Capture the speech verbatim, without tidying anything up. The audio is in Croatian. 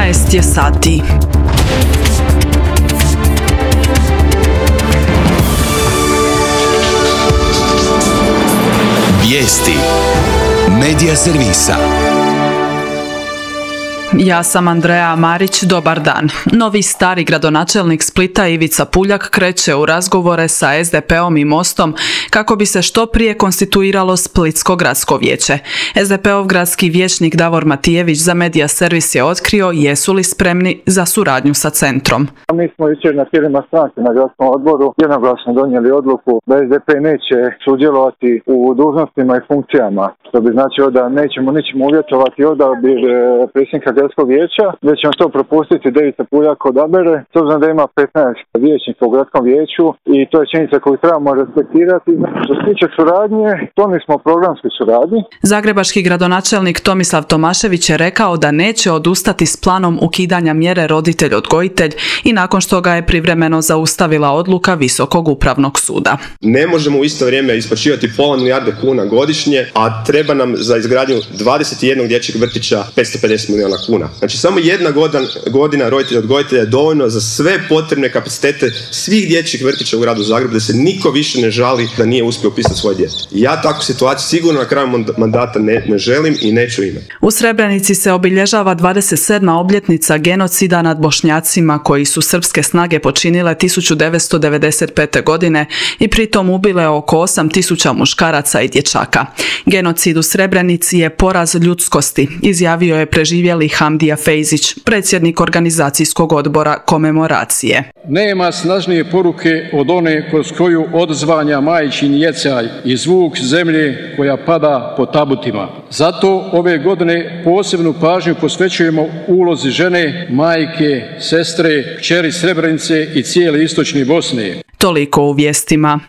šesnaest je sati. Vijesti Medija servisa. Ja sam Andreja Marić, dobar dan. Novi stari gradonačelnik Splita Ivica Puljak kreće u razgovore sa es de pe om i Mostom kako bi se što prije konstituiralo Splitsko gradsko vijeće. es de pe ov gradski vijećnik Davor Matijević za Medija servis je otkrio jesu li spremni za suradnju sa centrom. Mi smo jučer na tijelima stranke na gradskom odboru jednoglasno donijeli odluku da es de pe neće sudjelovati u dužnostima i funkcijama, što bi značilo da nećemo ničim uvjetovati odabir predsjednika gradskog vijeća, već ćemo to propustiti da Ivica Puljak odabere, s obzirom da ima petnaest vijećnika u gradskom vijeću i to je činjenica koju trebamo respektirati. Što se tiče suradnje, skloni smo programskoj suradnji. Zagrebački gradonačelnik Tomislav Tomašević je rekao da neće odustati s planom ukidanja mjere roditelj-odgojitelj i nakon što ga je privremeno zaustavila odluka Visokog upravnog suda. Ne možemo u isto vrijeme isplaćivati pola milijarde kuna godišnje, a treba nam za izgradnju dvadeset jedan dječjih vrtića petsto pedeset milijuna kuna. Znači samo jedna godina, godina roditelj-odgojitelja je dovoljno za sve potrebne kapacitete svih dječjih vrtića u gradu Zagrebu, da se niko više ne žali da nije uspio upisati svoje dijete. Ja takvu situaciju sigurno na kraju mandata ne, ne želim i neću imati. U Srebrenici se obilježava dvadeset sedma obljetnica genocida nad Bošnjacima koji su srpske snage počinile tisuću devetsto devedeset pete. godine i pritom ubile oko osam tisuća muškaraca i dječaka. Genocid u Srebrenici je poraz ljudskosti, izjavio je preživjeli Hamdija Fejzić, predsjednik organizacijskog odbora komemoracije. Nema snažnije poruke od one kroz koju odzvanja majčin jecaj i zvuk zemlje koja pada po tabutima. Zato ove godine posebnu pažnju posvećujemo ulozi žene, majke, sestre, kćeri Srebrenice i cijele istočne Bosne. Toliko u vijestima.